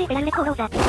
定ペラルレコーローザ。チュ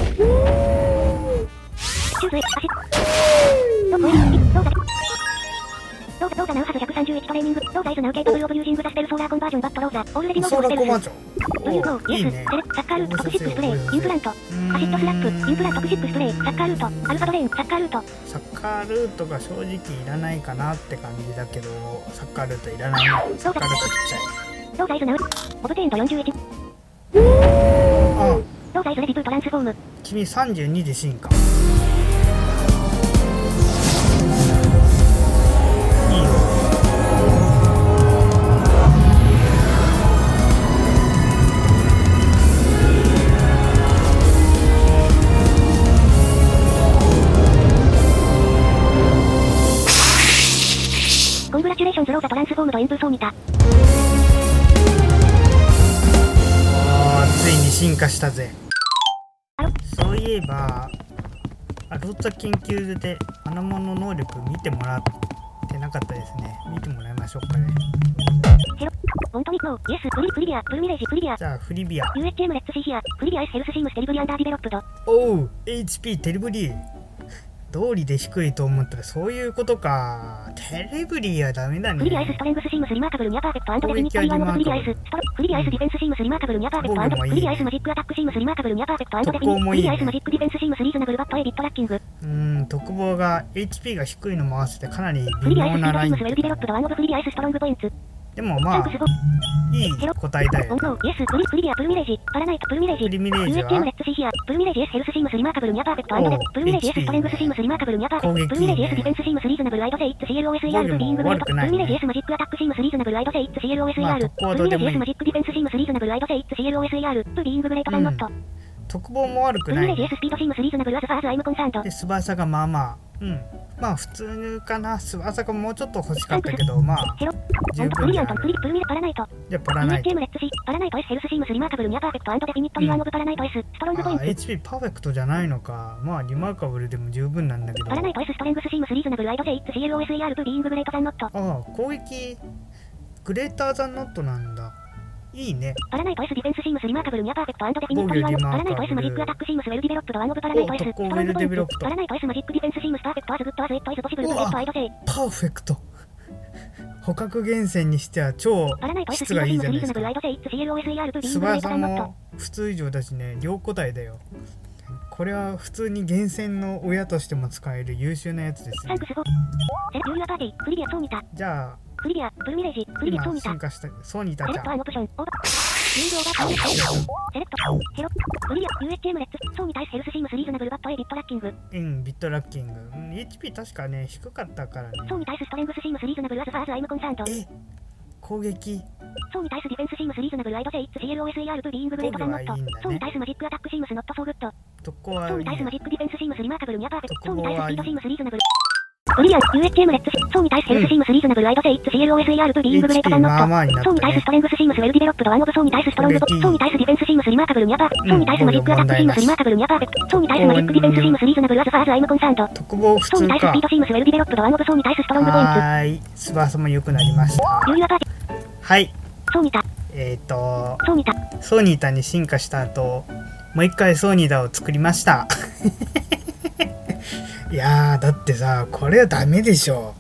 ーズエアシどこへローザローザナウハズ131トレーニング。ローザイズナウケータブルオブユージングザステルソーラーコンバージョンバットローザ。オールレディノードステルス。ブユーゴー、イエス、セレ、サッカールート、トクシックスプレイ、インプラント。アシッドスラップ、インプラント、トクシックスプレイ、サッカールート、アルファドレーン、サッカールート。 サッカールートが正直いらないかなって感じだけど、サッカールートいらないな。サッカールートちっちゃい。 ローザイズナウ、オブテインド41。 あ、 ローザイズレディブートランスフォーム。 君32で進化。いいよ。 コングラチュレーションズローザトランスフォームドエンプーソーニタ。 ついに進化したぜ。そういえばアローザ研究所で花物能力見てもらってなかったですね。見てもらいましょうかね。 ヘロ本当にノーイエスフリビアフルミレージフリビア。 じゃあフリビア UHM レッツシーヒアフリビア S ヘルスシームステリブリアンダーディベロップド。 おう HP テレブリー道理で低いと思ったらそういうことか。テレブリーはダメだね。 フリビア S ストレングスシームスリマーカブルニアパーフェクトアンドデフィニットリワンオブフリビア S ストロフリビア S ディフェンスシームスリマーカブルニアパーフェクトアンドフリビア S マジックアタックシームスリマーカブルニアパーフェクトアンドデフィニットフリビア S マジックディフェンスシームスリーズナブルバットエビットラッキング。 特防が HP が低いのも合わせてかなりフリ微ビア S スピード妙なライン。 シームスウェルディベロップドワンオブフリビア S ストロングポイント。 でもまあいい答えだよ。 イエスフリビアプルミレージパラナイトプルミレージプルミレージは UHM レッツシーヒアプルミレージ S ヘルスシームスリマーカブルニアパーフェクトアンドデプルミレージ S ストレングスシームスリマーカブルニアパーフェクトプルミレージ S ディフェンスシームスリーズナブルアイドセイッツ CLOSER プビンググレートプルミレージ S マジックアタックシームスリーズナブルアイドセイッツ CLOSER プルミレージ S マジックディフェンスシームスリーズナブルアイドセイッツ CLOSER プビンググレートダンノット。 特防も悪くプルミレージない。 S スピードシームスリーズナブルアズファーズアイムコンサンド。 で翼がまあまあまあ普通かな。翼がもうちょっと欲しかったけどまあヘロ十プリリアント分じゃない。 プルミレパラナイトじゃあパラナイト UHM レッツシーパラナイト S ヘルスシームスリマーカブルニアパーフェクトアンドデフィニットリワンオブパラナイト S ストロングポイント。 HP パーフェクトじゃないのか。まあリマーカブルでも十分なんだけど。 パラナイト S ストレングスシームスリーズナブルアイドセイッツ CLOSER プビンググレートダンノット。 攻撃グレーターザンノットなんだ。いいね。 パラナイト S ディフェンスシームスリマーカブルニアパーフェクトアンドデフィニットリワン。パラナイト S マジックアタックシームスウェルディベロップドワンオブパラナイト S ストロングポイント。パラナイト S マジックディフェンスシームスパーフェクトアズグッドアズエットアイズポシブルグレートアイドセイ。 パーフェクト。捕獲厳選にしては超質がいいじゃないですか。翼も普通以上だしね。両個体だよ。これは普通に厳選の親としても使える優秀なやつですね。じゃあ今進化したソニタちゃん。 セレクトヘロフリア UHM レッツソーニタイスヘルスシームスリーズナブルバットエビットラッキング。 ビットラッキング。HP 確かね低かったからね。 ソーニタイスストレングスシームスリーズナブルアズファーズアイムコンサンド。 攻撃ソーニタイスディフェンスシームスリーズナブルアイドセイッツ CLOSER プビーンググレートダンノット。ソーニタイスマジックアタックシームスノットソーグッド。 特攻はソーニタイスマジックディフェンスシームスリマーカブルニアパーフェクト。ソーニタイススピードシームスリーズナブルブリアン UHM レッツソーニタイスヘルスシームスリーズナブルアイドセイッツ CLOSER プビーンググレートダンノット。ソーニタイスストレングスシームスウェルディベロップドワンオブソーニタイスストロングソーニタイスディフェンスシームスリマーカブルニアパーフェクト。ソーニタイスマジックアタックシームスリマーカブルニアパーフェクト。ソーニタイスマジックディフェンスシームスリーズナブルアズファーズアイムコンサンド。 特防普ソーニタイスス通か。 ピードシームスウェルディベロップドワンオブソーニタイスストロングポイント。 翼も良くなりました。はい。 ソーニタソーニタソニタに進化した後もう一回ソニタを作りましたいやーだってさこれはダメでしょ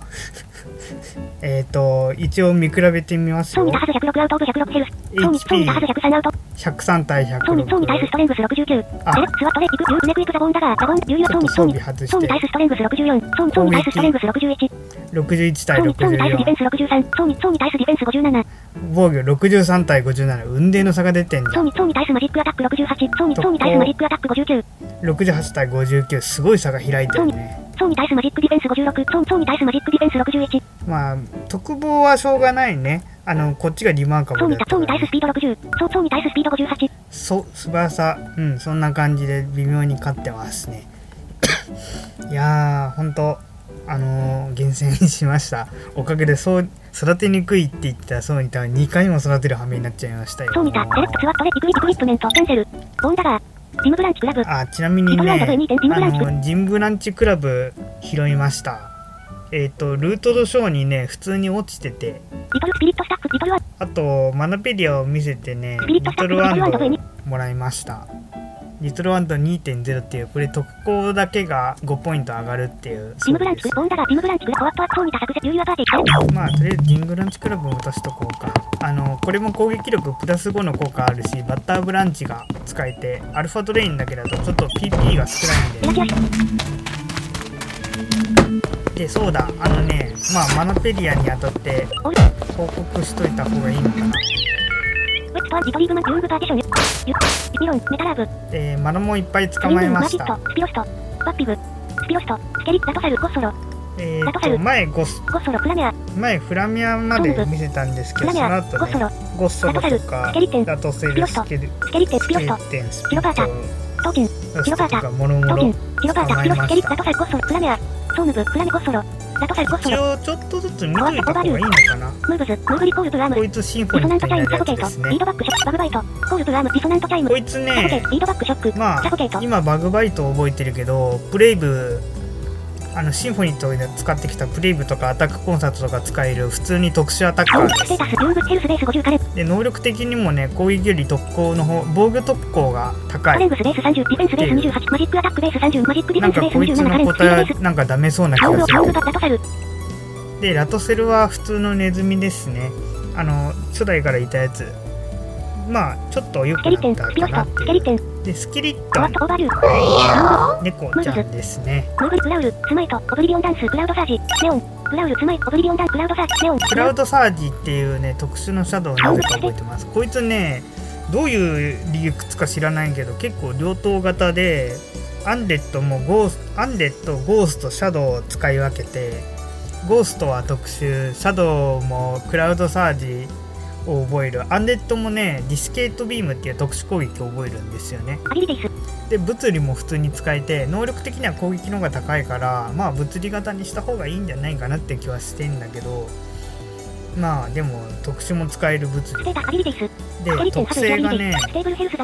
一応見比べてみますよ。 ソーニタハズ106アウトオブ106ヘルス。ソーニタハズ103アウト。 103対106。 ソーニタイスストレングス69。セレクスワトレイクユーネクイプザボンダガーザボンユーヨソーニソーニタイスストレングス64。ソーニタイスストレングス61。 61対ソーニタイスディフェンス63。ソーニタイスディフェンス57。 防御63対57。運命の差が出てんじゃん。 ソーニタイスマジックアタック68。ソーニタイスマジックアタック59。 68対59。すごい差が開いてるね。 ソーニタイスマジックディフェンス56。ソーニタイスマジックディフェンス61。 まあ特防はしょうがないね。こっちがリマーカブルだったソーニタイススピード60。ソーニタイススピード58。 翼そんな感じで微妙に勝ってますねいやーほんと厳選しました。おかげでそう育てにくいって言ったソニタは2回も育てる羽目になっちゃいましたよ。 ソーニタセレクトスワットレイクイプメントキャンセルボンダガージムブランチクラブ。 ちなみにねジムブランチクラブ拾いました。ルートドショーにね普通に落ちてて、あとマナペディアを見せてねリトルワンドもらいました。 リトルワンド 2.0 っていう、これ特攻だけが5ポイント上がるっていう。 ティムブランチク、ボンダガ、ティムブランチク、ホワットアップソーに多作で、ユーアパーティー。 まあ、とりあえずディングランチクラブを落としとこうか。これも攻撃力プラス5の効果あるし、バッターブランチが使えて、アルファトレインだけだとちょっと PP が少ないんで。で、そうだ、まあ、マナペリアに当たって報告しといた方がいいのかな。 ウェットアンジトリーグマン、ユングパーティション、ユピロン、メタラーブ。 マナもいっぱい捕まえました。 スピロスト、バッピグ、スピロスト、スケリ、ラトサル、ゴッソロ。 前ゴッソロ、フラミア。 前フラミアまで見せたんですけど、その後ね、ゴッソロとか、ラトセル、スケリテン、スピロスト、 キロパータ、トーキン、キロパータ、トーキン、キロパータ、スピロス、スケリ、ラトサル、ゴッソロ、フラミア、ソーヌブ、フラミゴッソロ。 一応ちょっとずつ見といた方がいいのかな。 ムーブズ、ムーブリコールプラーム。 こいつシンフォニックになるやつですね。 リードバックショック、バグバイト、コールプラーム、ディソナントチャイム。 こいつね、 リードバックショック、 まあ今バグバイトを覚えてるけど、プレイブシンフォニットで使ってきたプレイブとかアタックコンサートとか使える普通に特殊アタッカーです。で、能力的にもね、攻撃より特攻の方、防御特攻が高い。 レングスベース30、ディフェンスベース28、マジックアタックベース30、マジックディフェンスベース27、 こいつの答えはなんかダメそうな気がする。で、ラトセルは普通のネズミですね。初代からいたやつ。まあちょっと良くなったかなっていう。で、スキリットン、猫ちゃんですね。 クラウル、スマイト、オブリビオンダンス、クラウドサージ、ネオン、クラウル、スマイト、オブリビオンダンス、クラウドサージ、ネオン。 クラウドサージっていうね、特殊のシャドウをなぜか覚えてます。こいつね、どういう理由か知らないけど、結構両党型で、アンデッド、ゴースト、シャドウを使い分けて、ゴーストは特殊、シャドウもクラウドサージを覚える。アンデッドもね、ディスケートビームっていう特殊攻撃を覚えるんですよね。で、物理も普通に使えて、能力的には攻撃の方が高いから、まあ物理型にした方がいいんじゃないかなって気はしてんだけど、まあでも特殊も使える物理で、特性がね、ステーブルヘル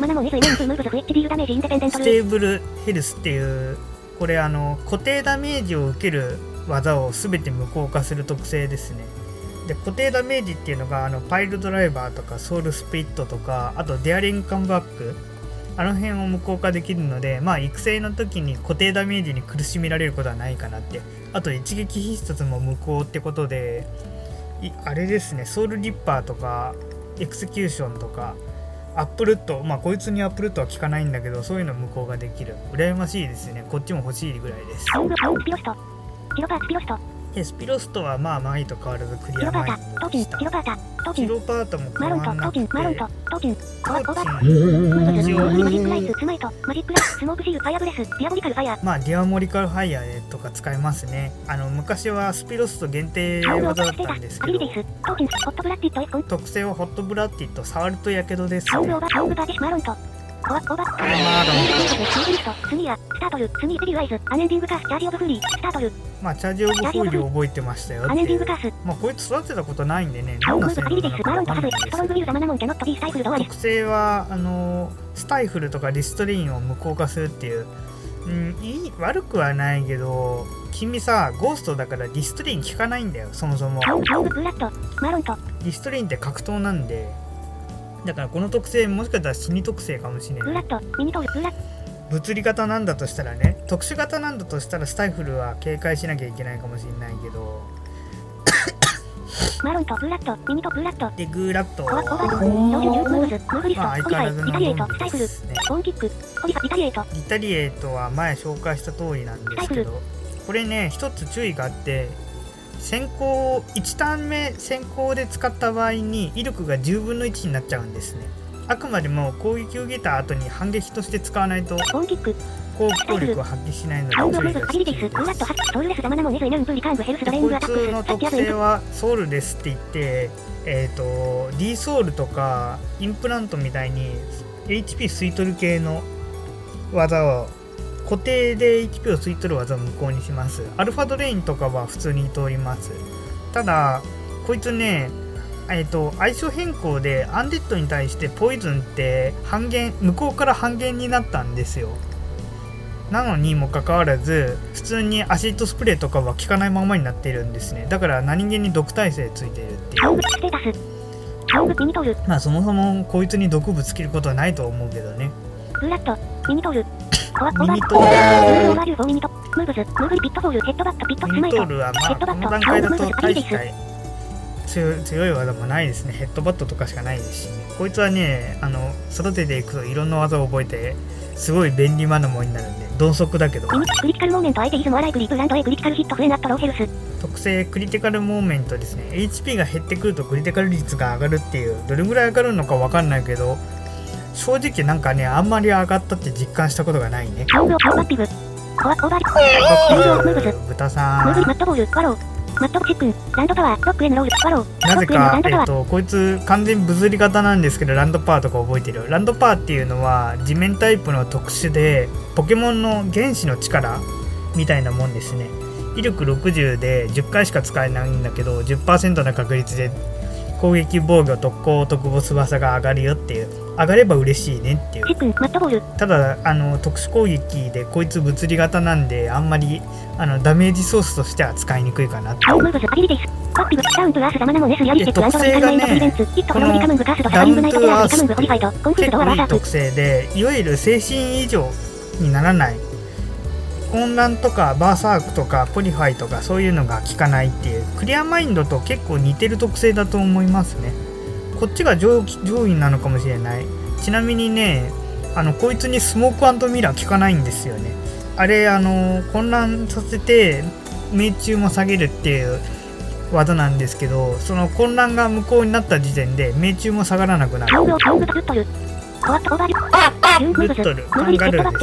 スっていう、これ固定ダメージを受ける技を全て無効化する特性ですね。で、固定ダメージっていうのがパイルドライバーとかソウルスプリットとか、あとデアリングカムバック、あの辺を無効化できるので、まあ育成の時に固定ダメージに苦しめられることはないかなって。あと一撃必殺も無効ってことで、あれですね、ソウルリッパーとかエクセキューションとかアップルット、まあこいつにアップルットは効かないんだけど、そういうの無効ができる。羨ましいですね。こっちも欲しいぐらいです。スピロストはまあ前と変わらずクリア前に戻した。キロパータも変わらなくて、トーチン、まあディアモリカルファイヤーとか使えますね。昔はスピロスト限定技だったんですけど、特性はホットブラッティと触るとやけどですね。まあチャージオブフーリーを覚えてましたよっていう。まあこいつ育てたことないんでね、どんな性能なのかわかんないんですけど、特性はスタイフルとかリストレインを無効化するっていう、悪くはないけど、君さ、ゴーストだからリストレイン効かないんだよ、そもそも。リストレインって格闘なんで、だからこの特性もしかしたら死に特性かもしれない。物理型なんだとしたらね、特殊型なんだとしたらスタイフルは警戒しなきゃいけないかもしれないけどで、グーラットまあ相変わらずのゾンビですね。リタリエートは前紹介した通りなんですけど、これね、一つ注意があって、1ターン目先行で使った場合に威力が10分の1になっちゃうんですね。あくまでも攻撃を受けた後に反撃として使わないと攻撃力を発揮しないので注意が必要です。こいつの特性はソウルレスって言って、D ソウルとかインプラントみたいに HP 吸い取る系の技を、固定で HP を吸い取る技を無効にします。アルファドレインとかは普通に通ります。ただこいつね、相性変更でアンデッドに対してポイズンって無効から半減になったんですよ。なのにもかかわらず普通にアシッドスプレーとかは効かないままになっているんですね。だから何気に毒耐性ついているっていう。まあそもそもこいつに毒ぶつけることはないと思うけどね。 ミニトール。 ミニトール。 オーバーリューフォーミニト。ムーブズ、ムーブリピットフォール、ヘッドバット、ピットスミマイト。 ニトールはまあこの段階だと大して強い技もないですね。ヘッドバットとかしかないですし、ね、こいつはね育てていくといろんな技を覚えてすごい便利マナモになるんで鈍足だけど。 クリティカルモーメント相手イズムアライグリープランドへクリティカルヒットフレナットローヘルス。 特性クリティカルモーメントですね。 HP が減ってくるとクリティカル率が上がるっていう、どれぐらい上がるのか分かんないけど正直なんかねあんまり上がったって実感したことがないね。豚さんマットボールワローマットチックンランドパワーロックへのロールワロー。 なぜかこいつ完全物理型なんですけどランドパワーとか覚えてる。ランドパワーっていうのは地面タイプの特殊でポケモンの原子の力みたいなもんですね。威力60で10回しか使えないんだけど 10% の確率で攻撃、防御、特攻、特ボ翼が上がるよっていう、上がれば嬉しいねっていう。ただ特殊攻撃でこいつ物理型なんであんまりダメージソースとしては使いにくいかなって。特性がねこのダウントゥアースって結構いい特性で、いわゆる精神異常にならない、混乱とかバーサークとかポリファイとかそういうのが効かないっていう、クリアマインドと結構似てる特性だと思いますね。こっちが上位なのかもしれない。ちなみにねこいつにスモーク&ミラー効かないんですよね。あれ混乱させて命中も下げるっていう技なんですけど、その混乱が無効になった時点で命中も下がらなくなる。ルットル、カンガルーです。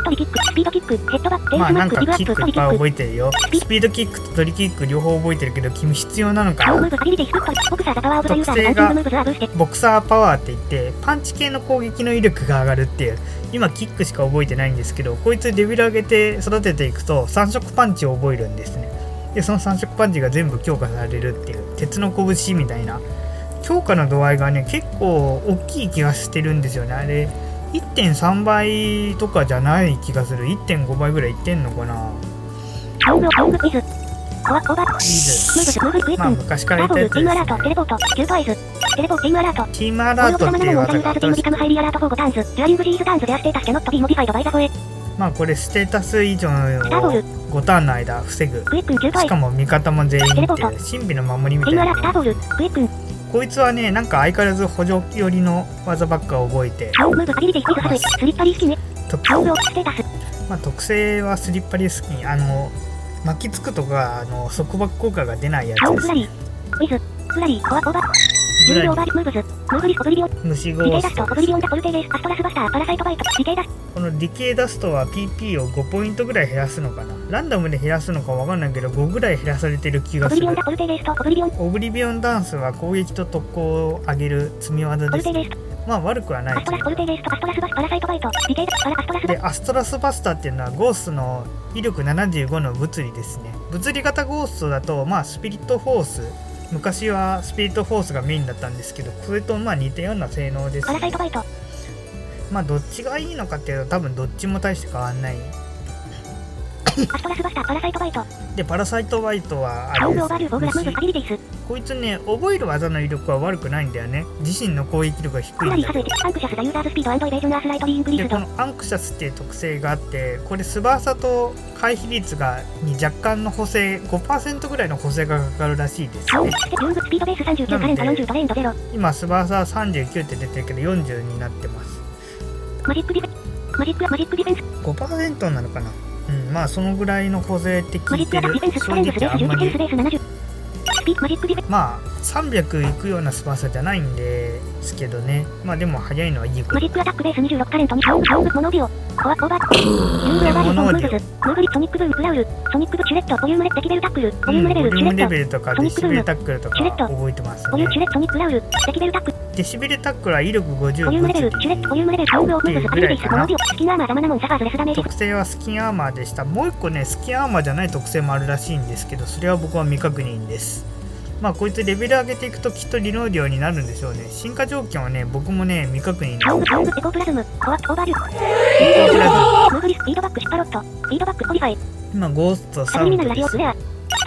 まあなんかキックいっぱい覚えてるよ。スピードキックとトリキック両方覚えてるけど君必要なのかな。特性がボクサーパワーって言ってパンチ系の攻撃の威力が上がるっていう。今キックしか覚えてないんですけど、こいつレベル上げて育てていくと3色パンチを覚えるんですね。でその3色パンチが全部強化されるっていう鉄の拳みたいな。強化の度合いがね結構大きい気がしてるんですよね。あれ 1.3 倍とかじゃない気がする。 1.5 倍ぐらいいってんのかな。まあ昔から言ったやつですね。チームアラートっていう技が新しく、まあこれステータス以上を5ターンの間防ぐ。しかも味方も全員っていう神秘の守りみたいな。こいつはねなんか相変わらず補助寄りの技ばっか覚えて、特性はスリッパリスキン、巻きつくとか束縛効果が出ないやつですね。虫ゴースト。このディケイダストは PP を5ポイントぐらい減らすのかな。ランダムで減らすのかわかんないけど5ぐらい減らされてる気がする。オブリビオンダンスは攻撃と特攻を上げる積み技ですね。まあ悪くはない。でアストラスバスターっていうのはゴーストの威力75の物理ですね。物理型ゴーストだとまあスピリットフォース、昔はスピリットフォースがメインだったんですけど、それとまあ似たような性能ですね。まあどっちがいいのかっていうと多分どっちも大して変わんない。でパラサイトバイトはあれですね、こいつね覚える技の威力は悪くないんだよね。自身の攻撃力が低いんだけど、でこのアンクシャスっていう特性があって、これスバーサと回避率に若干の補正 5% ぐらいの補正がかかるらしいですね。なので今スバーサは39って出てるけど40になってます。5% なのかな。まあそのぐらいの補正って聞いてる。正直あんまりまあ300いくようなスパーサじゃないんですけどね。まあでも速いのはいいこと。でモノディオ、ボリュームレベルとかデシベルタックルとか覚えてますね。デシベルタックルは威力50っていうぐらいかな。特性はスキンアーマーでした。もう一個ねスキンアーマーじゃない特性もあるらしいんですけど、それは僕は未確認です。まあこいつレベル上げていくときっとリノーディオになるんでしょうね。進化条件はね僕もね未確認です。今ゴーストサウンドです。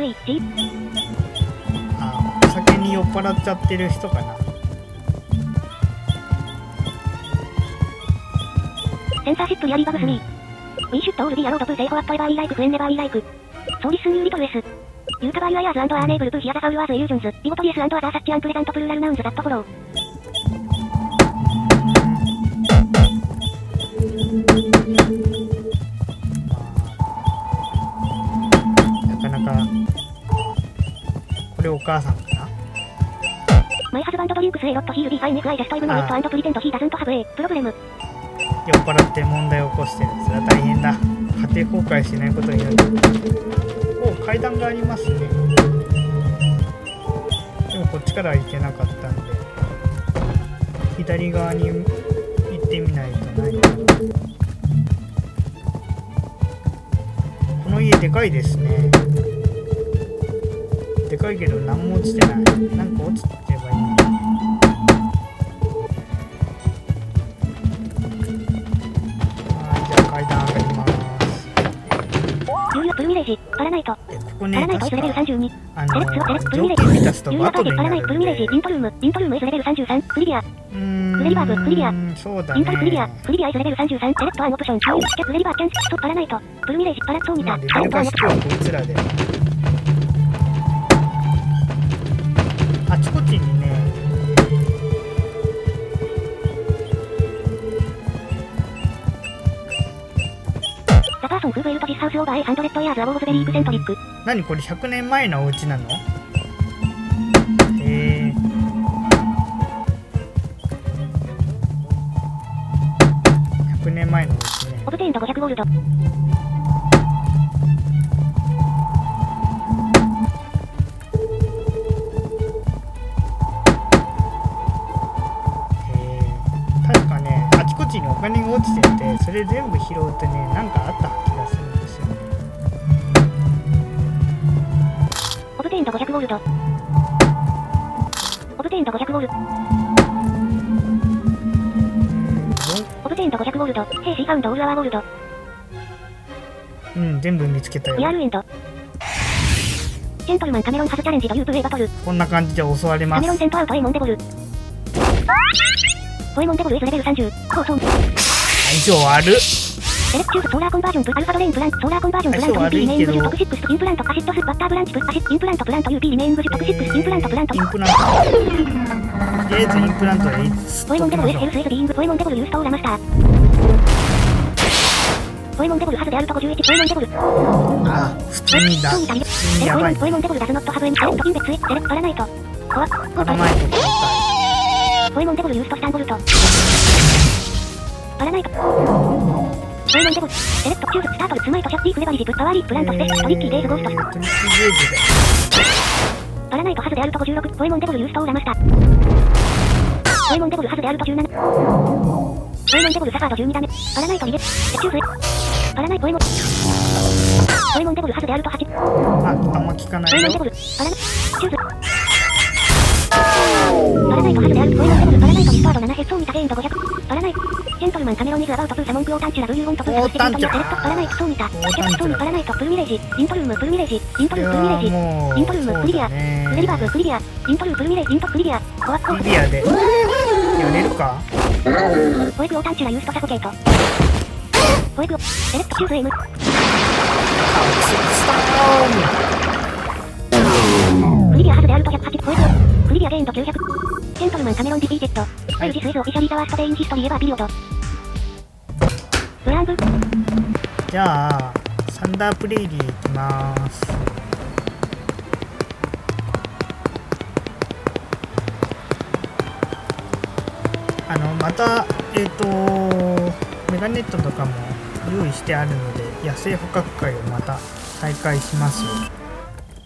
QE、G。 あ、お酒に酔っ払っちゃってる人かな。 センサーシップリアリーバグ3。We should all be allowed to say whatever we like whenever we like. So listen you little S. You cover your ears and are unable to hear the sound as illusions, devotees and other such unpleasant plural nouns that follow. なかなかこれお母さんかな。 My husband drinks a lot. He'll be fine if I just ignore it and pretend he doesn't have a problem. 酔っ払って問題を起こしてる。それは大変だ。家庭崩壊しないことになる。お、階段がありますね。でももこっちからは行けなかったんで、左側に行ってみないとない。この家でかいですね。でかいけど何も落ちてない。なんか落ちてればいいの。じゃあ階段上がります。 有料プルミレージ、パラナイト。 ここね、 パラナイト S レベル32。セレクツオセレクプルミレ条ージ。 件満たすと有料パーティー、パバトルになるラナイト、プルミレージ、イントルーム S レベル33。クリビア。クレリバーブ、クリビア。 そうだイントルクリビア、 ね。 クリビア S レベル33。セレクトアンオプション。クレリバーキャンストパラナイト。プルミレージ、パラッツォーニタ。 まあレベルが低いこいつらで。あちこちにね、 ザパーソンフーブエルトジスハウスオーバー800イヤーズアボーズベリークセントリック。 何これ100年前のお家なの？へえ。100年前のお家ね。 オブテインド500ゴールド。 確かね、あちこちにお金が落ちてて、それ全部拾うとね、なんかあった気がするんですよね。 オブテインド500ゴールド。オブテインド500ゴールド。オブテインド500ゴールド。ヘイシーファウンドオールアワーゴールド。 うん、全部見つけたよ。 リアルエンド。ジェントルマンカメロンハズチャレンジと U2A バトル。 こんな感じで襲われます。 カメロンセントアウトエイモンデボル。ポエモンデボル S レベル30。放送。 相性悪っ。 セレクチューズソーラーコンバージョンプアルファドレインプラントソーラーコンバージョンプラント UP リメイングジュトクシックスインプラントカシットスバッターブランチプアシッインプラントプラント UP リメイングジュトクシックスインプラントプラントインプラント。とりあえずインプラントでポエモンデボル S ヘルス S ビーイングポエモンデボルユーストーラマスターポエモンデボルハズであると51ポエモンデボルあ、普通にだ。普通にやばい。 ポエモンデボルダズノットハブエンセレクト金別セレクトパラナイトコアこの前と交代。 ポエモンデボルユーストスタンボルトパラナイトポエモンデボルセレクトチューズスタートルスマイトシャッティークレバリジプパワーリープラントステッチトリッキーデイズゴーストトリッキーゲージで。 パラナイトハズであると56ポエモンデボルユーストーラマスタポエモンデボルハズであると17ポエモンデボルサファード12ダメパラナイトリゲチューズパラナイトポエモンデボルハズであると8 あんま聞かないよ。 ポエモンデボルパラナイトチューズパラナイトハズであるポエモンデボルパラナイトリスタード7ヘッドミタゲインド500パラナイトジェントルマンカメロンイズアバウトプーサモンクオータンチュラブリューオントプーサスティントリセレクトパラナイトソーニタセレクトソーニパラナイトプルミレージイントルームプルミレージイントルームプルミレージイントルームクリビアクレリバーブクリビアイントルームプルミレージイントクリビアコアコクリビアでやれるか。 ポエクオータンチュラユーストサフォケートポエクオセレクトチューズ M クリビアハズであると108ポエクオクリビアゲインド900ジェントルマンカメロンディフィーテッドアイジスイズオフィシャリーザワーストデインヒストリーエバーピリオドブランブじゃあサンダープレイリー行きます。またメガネットとかも用意してあるので野生捕獲会をまた再開しますよ。